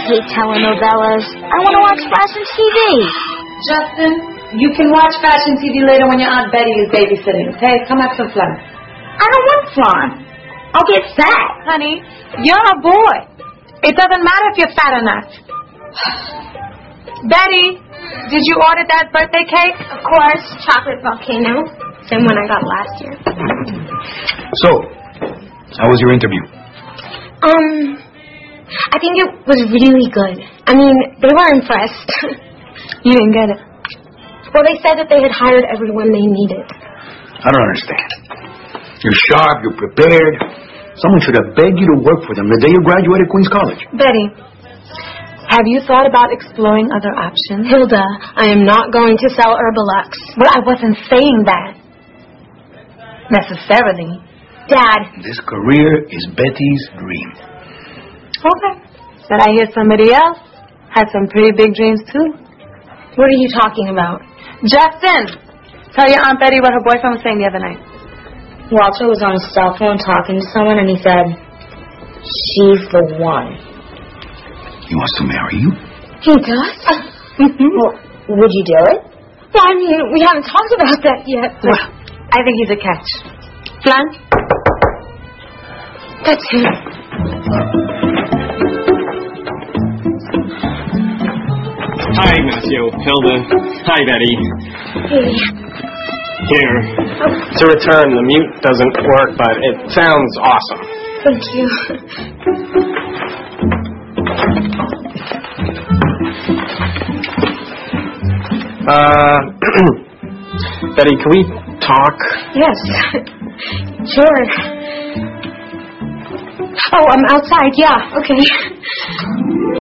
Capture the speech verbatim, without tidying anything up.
hate telenovelas. I want to watch fashion T V. Justin, you can watch fashion T V later when your Aunt Betty is babysitting, okay? Come have some fun. I don't want flan. I'll get fat. Honey, you're a boy. It doesn't matter if you're fat or not. Betty, did you order that birthday cake? Of course, chocolate volcano. Same one I got last year. So, how was your interview? Um, I think it was really good. I mean, they were impressed. You didn't get it. Well, they said that they had hired everyone they needed. I don't understand. You're sharp, you're prepared. Someone should have begged you to work for them the day you graduated Queens College. Betty, have you thought about exploring other options? Hilda, I am not going to sell Herbalux. Well, I wasn't saying that. Necessarily. Dad. This career is Betty's dream. Okay. But I hear somebody else had some pretty big dreams, too. What are you talking about? Justin, tell your Aunt Betty what her boyfriend was saying the other night. Walter was on his cell phone talking to someone, and he said, she's the one. He wants to marry you? He does? Well, would you do it? Well, I mean, we haven't talked about that yet. But... Well, I think he's a catch. Flan? That's him. Hi, Ignacio. Hilda. Hi, Betty. Hey. Here. Oh. To return, the mute doesn't work, but it sounds awesome. Thank you. Uh, Betty, can we talk? Yes. Sure. Oh, I'm outside. Yeah, okay.